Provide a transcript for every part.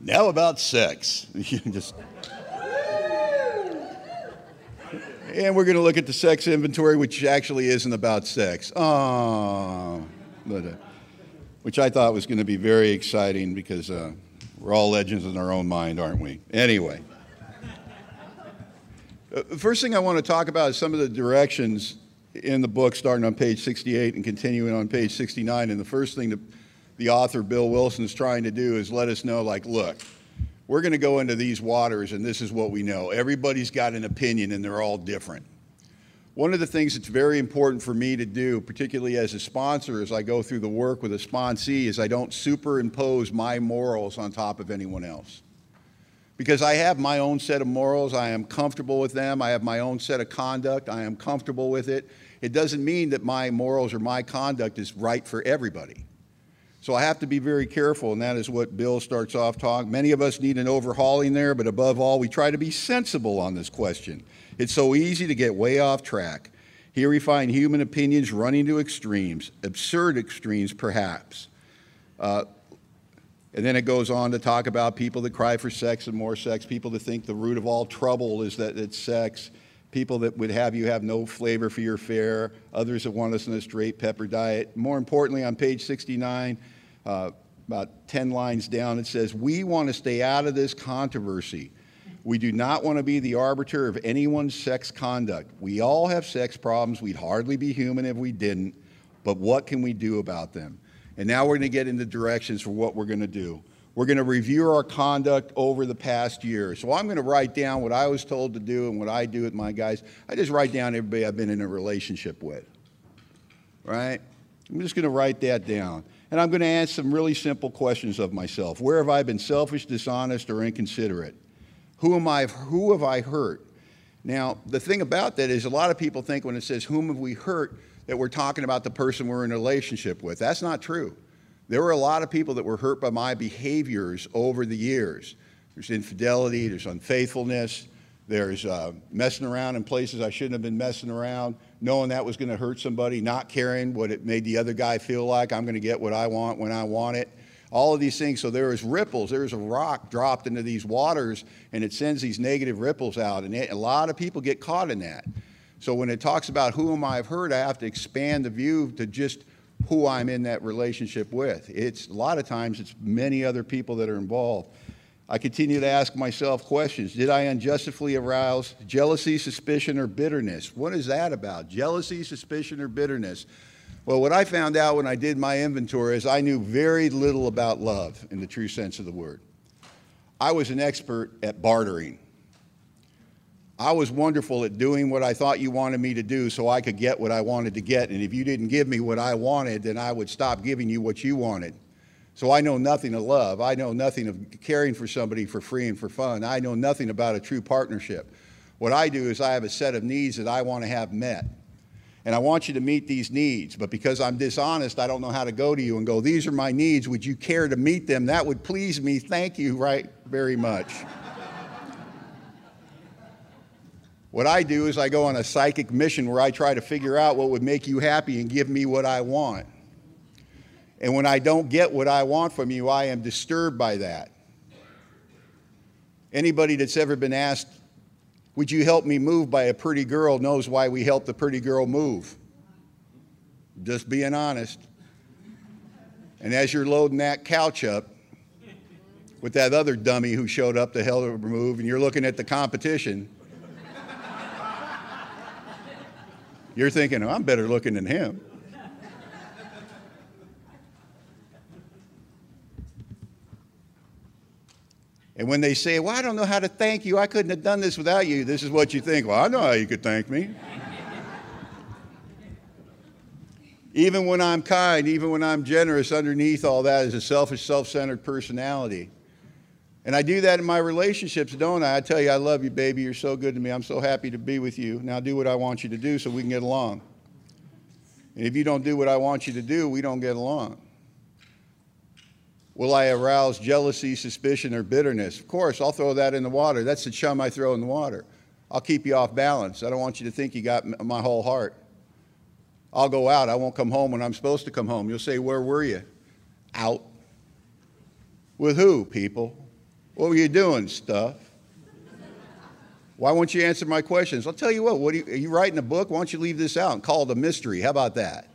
Now about sex. And we're going to look at the sex inventory, which actually isn't about sex. Which I thought was going to be very exciting because we're all legends in our own mind, aren't we? Anyway. The first thing I want to talk about is some of the directions in the book, starting on page 68 and continuing on page 69. And the first thing that the author, Bill Wilson, is trying to do is let us know, like, look, we're going to go into these waters, and this is what we know. Everybody's got an opinion, and they're all different. One of the things that's very important for me to do, particularly as a sponsor, as I go through the work with a sponsee, is I don't superimpose my morals on top of anyone else. Because I have my own set of morals, I am comfortable with them, I have my own set of conduct, I am comfortable with it. It doesn't mean that my morals or my conduct is right for everybody. So I have to be very careful, and that is what Bill starts off talking. Many of us need an overhauling there, but above all, we try to be sensible on this question. It's so easy to get way off track. Here we find human opinions running to extremes, absurd extremes perhaps. And then it goes on to talk about people that cry for sex and more sex, people that think the root of all trouble is that it's sex, people that would have you have no flavor for your fare, others that want us on a straight pepper diet. More importantly, on page 69, about 10 lines down, it says, we want to stay out of this controversy. We do not want to be the arbiter of anyone's sex conduct. We all have sex problems. We'd hardly be human if we didn't, but what can we do about them? And now we're going to get into directions for what we're going to do. We're going to review our conduct over the past year. So I'm going to write down what I was told to do and what I do with my guys. I just write down everybody I've been in a relationship with, right? I'm just going to write that down. And I'm going to ask some really simple questions of myself. Where have I been selfish, dishonest, or inconsiderate? Who have I hurt? Now, the thing about that is a lot of people think when it says, whom have we hurt, that we're talking about the person we're in a relationship with. That's not true. There were a lot of people that were hurt by my behaviors over the years. There's infidelity, there's unfaithfulness, there's messing around in places I shouldn't have been messing around, knowing that was going to hurt somebody, not caring what it made the other guy feel like. I'm going to get what I want when I want it. All of these things. So there is ripples. There's a rock dropped into these waters, and it sends these negative ripples out. And a lot of people get caught in that. So when it talks about who am I have hurt, I have to expand the view to just who I'm in that relationship with. It's a lot of times it's many other people that are involved. I continue to ask myself questions. Did I unjustly arouse jealousy, suspicion, or bitterness? What is that about? Jealousy, suspicion, or bitterness? Well, what I found out when I did my inventory is I knew very little about love in the true sense of the word. I was an expert at bartering. I was wonderful at doing what I thought you wanted me to do so I could get what I wanted to get. And if you didn't give me what I wanted, then I would stop giving you what you wanted. So I know nothing of love. I know nothing of caring for somebody for free and for fun. I know nothing about a true partnership. What I do is I have a set of needs that I want to have met. And I want you to meet these needs. But because I'm dishonest, I don't know how to go to you and go, these are my needs. Would you care to meet them? That would please me. Thank you right very much. What I do is I go on a psychic mission where I try to figure out what would make you happy and give me what I want. And when I don't get what I want from you, I am disturbed by that. Anybody that's ever been asked, would you help me move by a pretty girl knows why we help the pretty girl move. Just being honest. And as you're loading that couch up with that other dummy who showed up to help her move, and you're looking at the competition, you're thinking, oh, I'm better looking than him. And when they say, well, I don't know how to thank you, I couldn't have done this without you, this is what you think. Well, I know how you could thank me. Even when I'm kind, even when I'm generous, underneath all that is a selfish, self-centered personality. And I do that in my relationships, don't I? I tell you, I love you, baby. You're so good to me. I'm so happy to be with you. Now do what I want you to do so we can get along. And if you don't do what I want you to do, we don't get along. Will I arouse jealousy, suspicion, or bitterness? Of course, I'll throw that in the water. That's the chum I throw in the water. I'll keep you off balance. I don't want you to think you got my whole heart. I'll go out. I won't come home when I'm supposed to come home. You'll say, where were you? Out. With who, people? What were you doing? Stuff. Why won't you answer my questions? I'll tell you what are you writing a book? Why don't you leave this out and call it a mystery? How about that?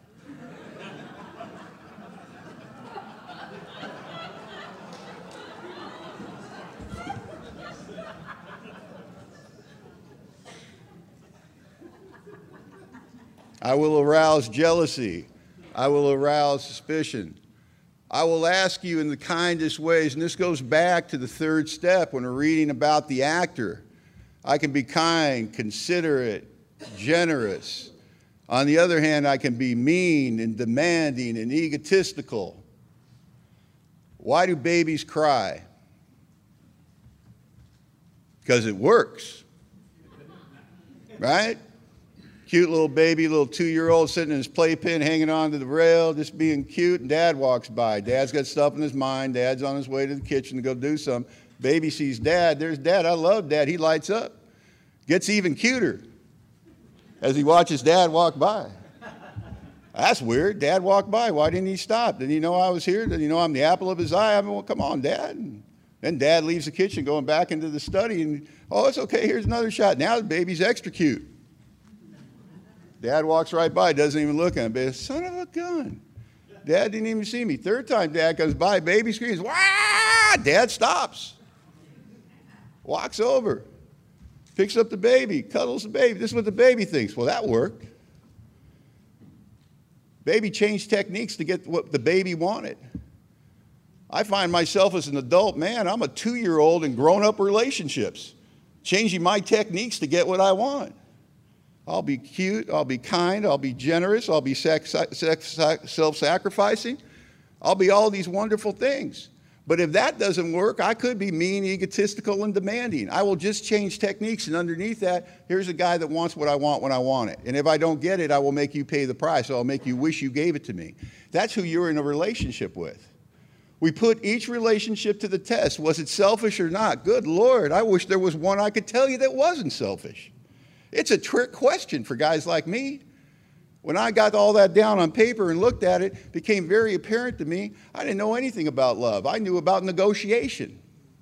I will arouse jealousy. I will arouse suspicion. I will ask you in the kindest ways, and this goes back to the third step when we're reading about the actor. I can be kind, considerate, generous. On the other hand, I can be mean and demanding and egotistical. Why do babies cry? Because it works, right? Cute little baby, little 2-year-old sitting in his playpen, hanging onto the rail, just being cute, and Dad walks by. Dad's got stuff in his mind. Dad's on his way to the kitchen to go do something. Baby sees Dad. There's Dad. I love Dad. He lights up. Gets even cuter as he watches Dad walk by. That's weird. Dad walked by. Why didn't he stop? Didn't he know I was here? Did he know I'm the apple of his eye? I mean, well, come on, Dad. And then Dad leaves the kitchen, going back into the study, and, oh, it's okay. Here's another shot. Now the baby's extra cute. Dad walks right by, doesn't even look at him. Son of a gun. Dad didn't even see me. Third time Dad comes by, baby screams, wah! Dad stops. Walks over. Picks up the baby, cuddles the baby. This is what the baby thinks. Well, that worked. Baby changed techniques to get what the baby wanted. I find myself as an adult, man, I'm a 2-year-old in grown-up relationships, changing my techniques to get what I want. I'll be cute, I'll be kind, I'll be generous, I'll be self-sacrificing. I'll be all these wonderful things. But if that doesn't work, I could be mean, egotistical, and demanding. I will just change techniques, and underneath that, here's a guy that wants what I want when I want it. And if I don't get it, I will make you pay the price. I'll make you wish you gave it to me. That's who you're in a relationship with. We put each relationship to the test. Was it selfish or not? Good Lord, I wish there was one I could tell you that wasn't selfish. It's a trick question for guys like me. When I got all that down on paper and looked at it, it became very apparent to me I didn't know anything about love. I knew about negotiation.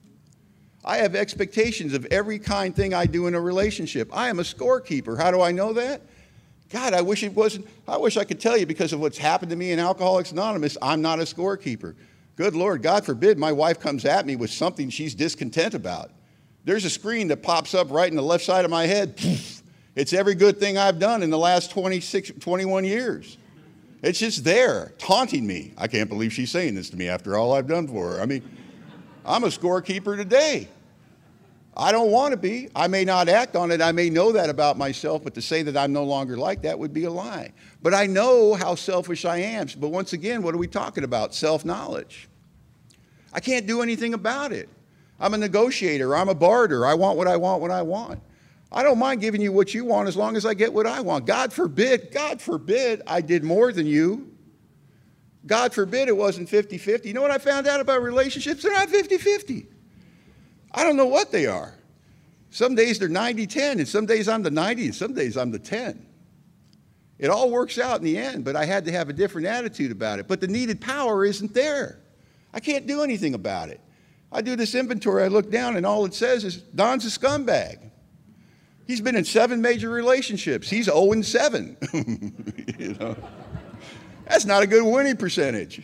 I have expectations of every kind thing I do in a relationship. I am a scorekeeper. How do I know that? God, I wish I could tell you because of what's happened to me in Alcoholics Anonymous, I'm not a scorekeeper. Good Lord, God forbid my wife comes at me with something she's discontent about. There's a screen that pops up right in the left side of my head. It's every good thing I've done in the last 21 years. It's just there, taunting me. I can't believe she's saying this to me after all I've done for her. I mean, I'm a scorekeeper today. I don't want to be. I may not act on it. I may know that about myself, but to say that I'm no longer like that would be a lie. But I know how selfish I am. But once again, what are we talking about? Self-knowledge. I can't do anything about it. I'm a negotiator. I'm a barter. I want what I want when I want. I don't mind giving you what you want as long as I get what I want. God forbid I did more than you. God forbid it wasn't 50-50. You know what I found out about relationships? They're not 50-50. I don't know what they are. Some days they're 90-10, and some days I'm the 90, and some days I'm the 10. It all works out in the end, but I had to have a different attitude about it. But the needed power isn't there. I can't do anything about it. I do this inventory, I look down, and all it says is, Don's a scumbag. He's been in 7 major relationships. He's 0-7. You know? That's not a good winning percentage.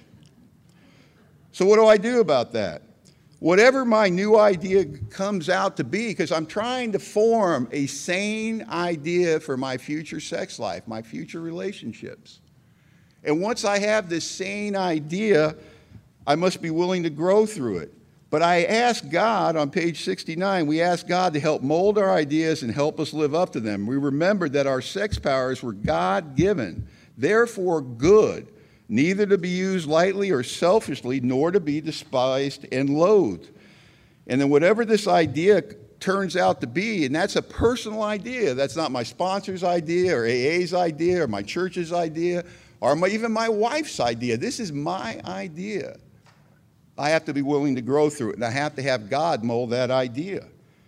So what do I do about that? Whatever my new idea comes out to be, because I'm trying to form a sane idea for my future sex life, my future relationships. And once I have this sane idea, I must be willing to grow through it. But I ask God, on page 69, we ask God to help mold our ideas and help us live up to them. We remember that our sex powers were God-given, therefore good, neither to be used lightly or selfishly, nor to be despised and loathed. And then whatever this idea turns out to be, and that's a personal idea, that's not my sponsor's idea or AA's idea or my church's idea or even my wife's idea. This is my idea. I have to be willing to grow through it, and I have to have God mold that idea.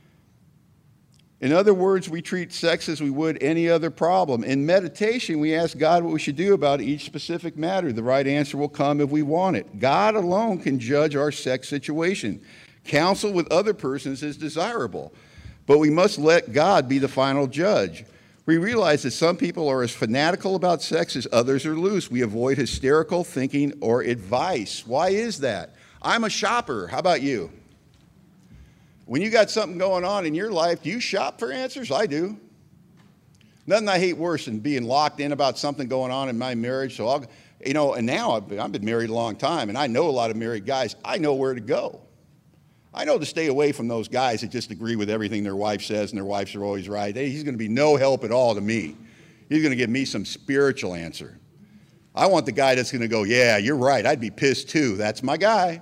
In other words, we treat sex as we would any other problem. In meditation, we ask God what we should do about each specific matter. The right answer will come if we want it. God alone can judge our sex situation. Counsel with other persons is desirable, but we must let God be the final judge. We realize that some people are as fanatical about sex as others are loose. We avoid hysterical thinking or advice. Why is that? I'm a shopper. How about you? When you got something going on in your life, do you shop for answers? I do. Nothing I hate worse than being locked in about something going on in my marriage. So and now I've been married a long time, and I know a lot of married guys. I know where to go. I know to stay away from those guys that just agree with everything their wife says and their wives are always right. He's going to be no help at all to me. He's going to give me some spiritual answer. I want the guy that's going to go, yeah, you're right. I'd be pissed too. That's my guy.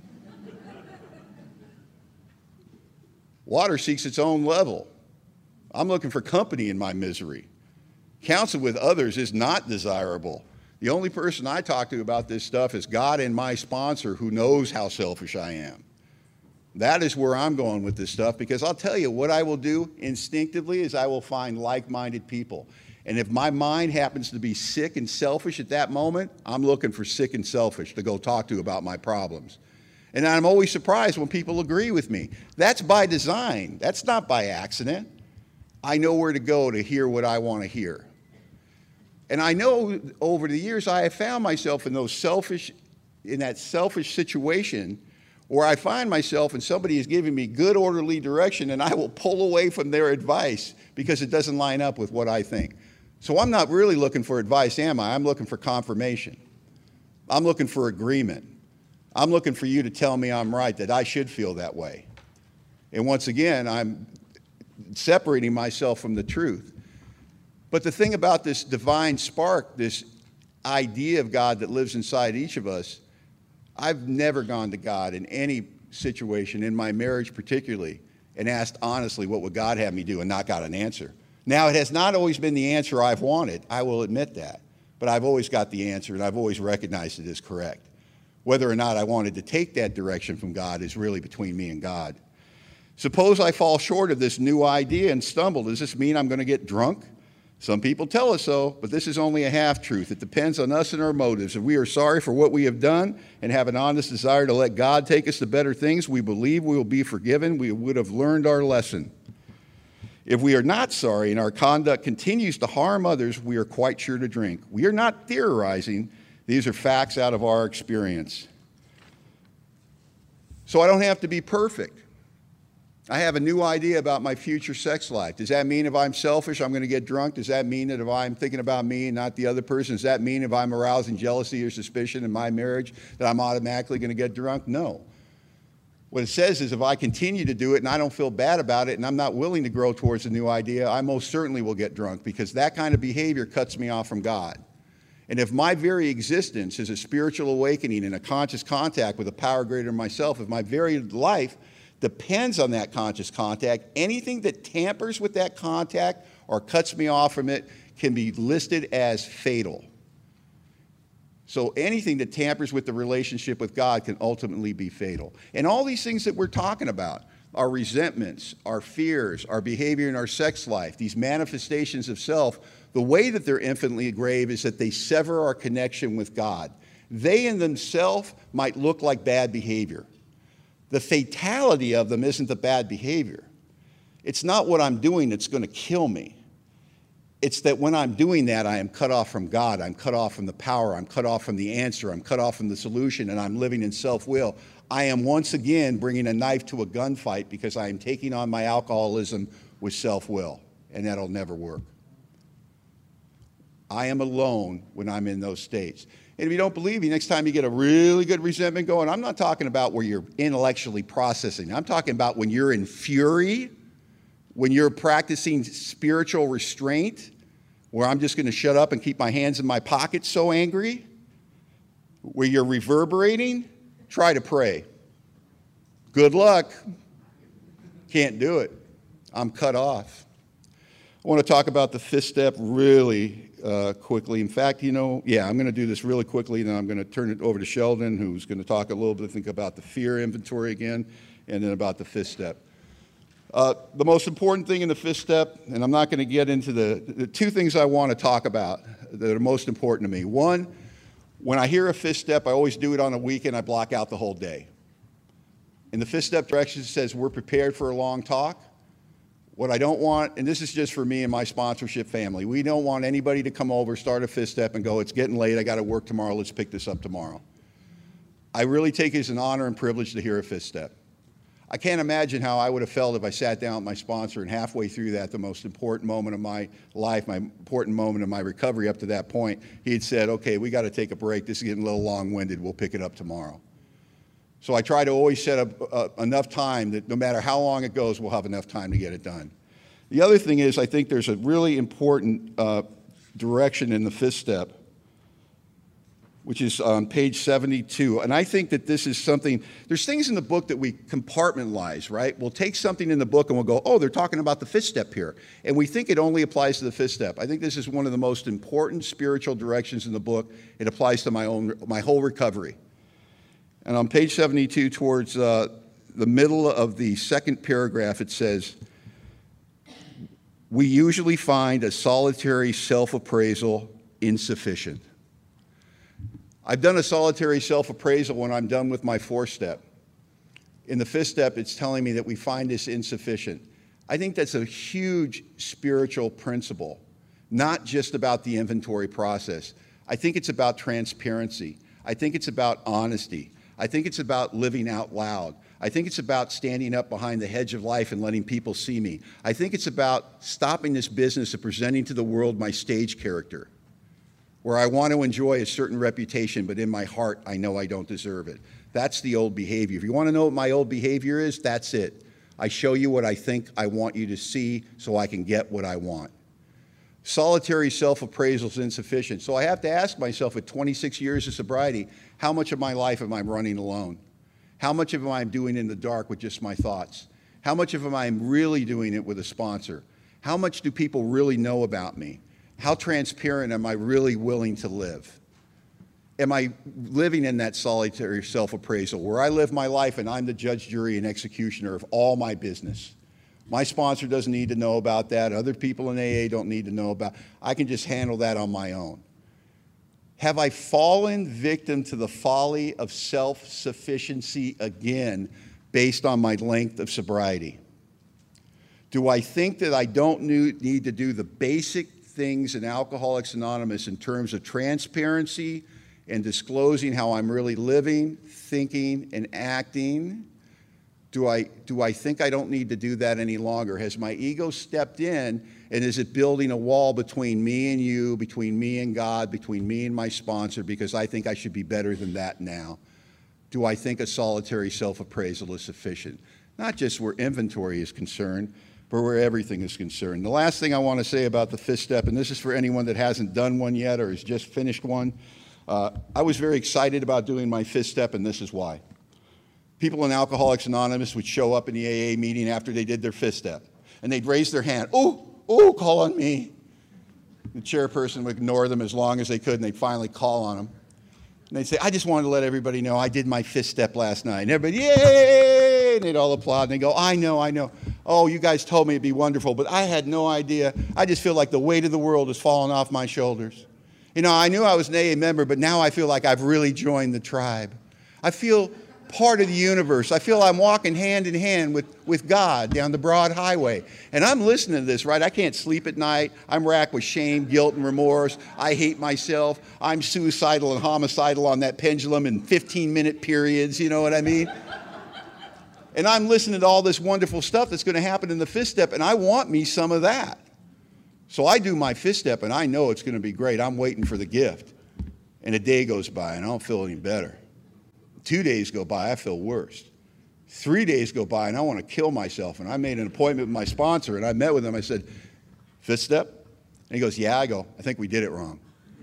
Water seeks its own level. I'm looking for company in my misery. Counsel with others is not desirable. The only person I talk to about this stuff is God and my sponsor, who knows how selfish I am. That is where I'm going with this stuff, because I'll tell you what I will do instinctively is I will find like-minded people. And if my mind happens to be sick and selfish at that moment, I'm looking for sick and selfish to go talk to about my problems. And I'm always surprised when people agree with me. That's by design. That's not by accident. I know where to go to hear what I want to hear. And I know over the years I have found myself in that selfish situation where I find myself and somebody is giving me good orderly direction, and I will pull away from their advice because it doesn't line up with what I think. So I'm not really looking for advice, am I? I'm looking for confirmation. I'm looking for agreement. I'm looking for you to tell me I'm right, that I should feel that way. And once again, I'm separating myself from the truth. But the thing about this divine spark, this idea of God that lives inside each of us, I've never gone to God in any situation, in my marriage particularly, and asked honestly, what would God have me do, and not got an answer. Now, it has not always been the answer I've wanted. I will admit that. But I've always got the answer, and I've always recognized it as correct. Whether or not I wanted to take that direction from God is really between me and God. Suppose I fall short of this new idea and stumble. Does this mean I'm going to get drunk? Some people tell us so, but this is only a half-truth. It depends on us and our motives. If we are sorry for what we have done and have an honest desire to let God take us to better things, we believe we will be forgiven. We would have learned our lesson. If we are not sorry and our conduct continues to harm others, we are quite sure to drink. We are not theorizing. These are facts out of our experience. So I don't have to be perfect. I have a new idea about my future sex life. Does that mean if I'm selfish, I'm going to get drunk? Does that mean that if I'm thinking about me and not the other person, does that mean if I'm arousing jealousy or suspicion in my marriage that I'm automatically going to get drunk? No. What it says is if I continue to do it and I don't feel bad about it and I'm not willing to grow towards a new idea, I most certainly will get drunk, because that kind of behavior cuts me off from God. And if my very existence is a spiritual awakening and a conscious contact with a power greater than myself, if my very life depends on that conscious contact, anything that tampers with that contact or cuts me off from it can be listed as fatal. So anything that tampers with the relationship with God can ultimately be fatal. And all these things that we're talking about, our resentments, our fears, our behavior in our sex life, these manifestations of self, the way that they're infinitely grave is that they sever our connection with God. They in themselves might look like bad behavior. The fatality of them isn't the bad behavior. It's not what I'm doing that's going to kill me. It's that when I'm doing that, I am cut off from God. I'm cut off from the power. I'm cut off from the answer. I'm cut off from the solution, and I'm living in self-will. I am once again bringing a knife to a gunfight because I am taking on my alcoholism with self-will, and that'll never work. I am alone when I'm in those states. And if you don't believe me, next time you get a really good resentment going, I'm not talking about where you're intellectually processing. I'm talking about when you're in fury, when you're practicing spiritual restraint, where I'm just going to shut up and keep my hands in my pockets so angry, where you're reverberating, try to pray. Good luck. Can't do it. I'm cut off. I want to talk about the fifth step really quickly. In fact, I'm going to do this really quickly, then I'm going to turn it over to Sheldon, who's going to talk a little bit, think about the fear inventory again, and then about the fifth step. The most important thing in the fifth step, and I'm not going to get into the two things I want to talk about that are most important to me. One, when I hear a fifth step, I always do it on a weekend. I block out the whole day. In the fifth step directions, it says we're prepared for a long talk. What I don't want, and this is just for me and my sponsorship family, we don't want anybody to come over, start a fifth step, and go, it's getting late, I got to work tomorrow, let's pick this up tomorrow. I really take it as an honor and privilege to hear a fifth step. I can't imagine how I would have felt if I sat down with my sponsor and halfway through that, the most important moment of my life, my important moment of my recovery up to that point, he had said, okay, we got to take a break, this is getting a little long-winded, we'll pick it up tomorrow. So I try to always set up enough time that no matter how long it goes, we'll have enough time to get it done. The other thing is I think there's a really important direction in the fifth step, which is on page 72. And I think that this is something, there's things in the book that we compartmentalize, right? We'll take something in the book and we'll go, oh, they're talking about the fifth step here. And we think it only applies to the fifth step. I think this is one of the most important spiritual directions in the book. It applies to my whole recovery. And on page 72, towards the middle of the second paragraph, it says, we usually find a solitary self-appraisal insufficient. I've done a solitary self-appraisal when I'm done with my fourth step. In the fifth step, it's telling me that we find this insufficient. I think that's a huge spiritual principle, not just about the inventory process. I think it's about transparency. I think it's about honesty. I think it's about living out loud. I think it's about standing up behind the hedge of life and letting people see me. I think it's about stopping this business of presenting to the world my stage character, where I want to enjoy a certain reputation, but in my heart, I know I don't deserve it. That's the old behavior. If you want to know what my old behavior is, that's it. I show you what I think I want you to see so I can get what I want. Solitary self-appraisal is insufficient. So I have to ask myself at 26 years of sobriety, how much of my life am I running alone? How much of it am I doing in the dark with just my thoughts? How much of it am I really doing it with a sponsor? How much do people really know about me? How transparent am I really willing to live? Am I living in that solitary self-appraisal where I live my life and I'm the judge, jury, and executioner of all my business? My sponsor doesn't need to know about that. Other people in AA don't need to know about it. I can just handle that on my own. Have I fallen victim to the folly of self-sufficiency again based on my length of sobriety? Do I think that I don't need to do the basic things in Alcoholics Anonymous in terms of transparency and disclosing how I'm really living, thinking, and acting? Do I think I don't need to do that any longer? Has my ego stepped in, and is it building a wall between me and you, between me and God, between me and my sponsor, because I think I should be better than that now? Do I think a solitary self-appraisal is sufficient? Not just where inventory is concerned, but where everything is concerned. The last thing I want to say about the fifth step, and this is for anyone that hasn't done one yet or has just finished one, I was very excited about doing my fifth step, and this is why. People in Alcoholics Anonymous would show up in the AA meeting after they did their fifth step, and they'd raise their hand, oh, call on me. The chairperson would ignore them as long as they could, and they'd finally call on them. And they'd say, I just wanted to let everybody know I did my fifth step last night. And everybody, yay! And they'd all applaud, and they'd go, I know. Oh, you guys told me it'd be wonderful, but I had no idea. I just feel like the weight of the world is falling off my shoulders. You know, I knew I was an AA member, but now I feel like I've really joined the tribe. I feel part of the universe. I feel I'm walking hand in hand with God down the broad highway. And I'm listening to this, right? I can't sleep at night. I'm racked with shame, guilt, and remorse. I hate myself. I'm suicidal and homicidal on that pendulum in 15-minute periods, you know what I mean? And I'm listening to all this wonderful stuff that's going to happen in the fifth step, and I want me some of that. So I do my fifth step, and I know it's going to be great. I'm waiting for the gift. And a day goes by, and I don't feel any better. 2 days go by, I feel worse. 3 days go by, and I want to kill myself. And I made an appointment with my sponsor, and I met with him. I said, fifth step? And he goes, yeah. I go, I think we did it wrong.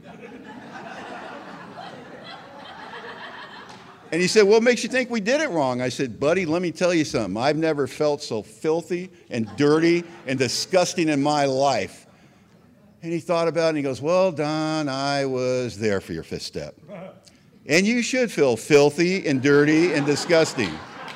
And he said, what makes you think we did it wrong? I said, buddy, let me tell you something. I've never felt so filthy and dirty and disgusting in my life. And he thought about it, and he goes, well, Don, I was there for your fifth step. And you should feel filthy and dirty and disgusting.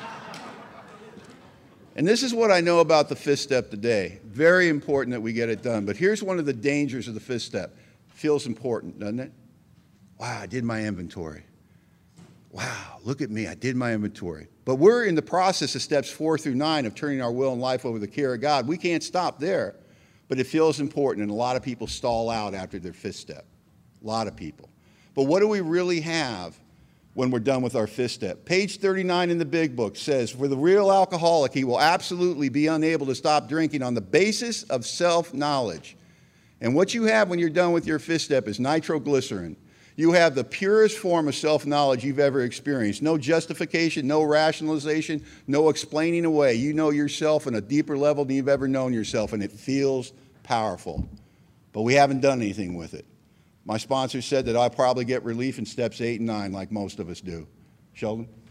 And this is what I know about the fifth step today. Very important that we get it done. But here's one of the dangers of the fifth step. Feels important, doesn't it? Wow, I did my inventory. Wow, look at me, I did my inventory. But we're in the process of steps 4 through 9 of turning our will and life over to the care of God. We can't stop there, but it feels important, and a lot of people stall out after their 5th step. A lot of people. But what do we really have when we're done with our 5th step? Page 39 in the big book says, for the real alcoholic, he will absolutely be unable to stop drinking on the basis of self-knowledge. And what you have when you're done with your 5th step is nitroglycerin. You have the purest form of self-knowledge you've ever experienced. No justification, no rationalization, no explaining away. You know yourself on a deeper level than you've ever known yourself, and it feels powerful. But we haven't done anything with it. My sponsor said that I'll probably get relief in steps 8 and 9 like most of us do. Sheldon?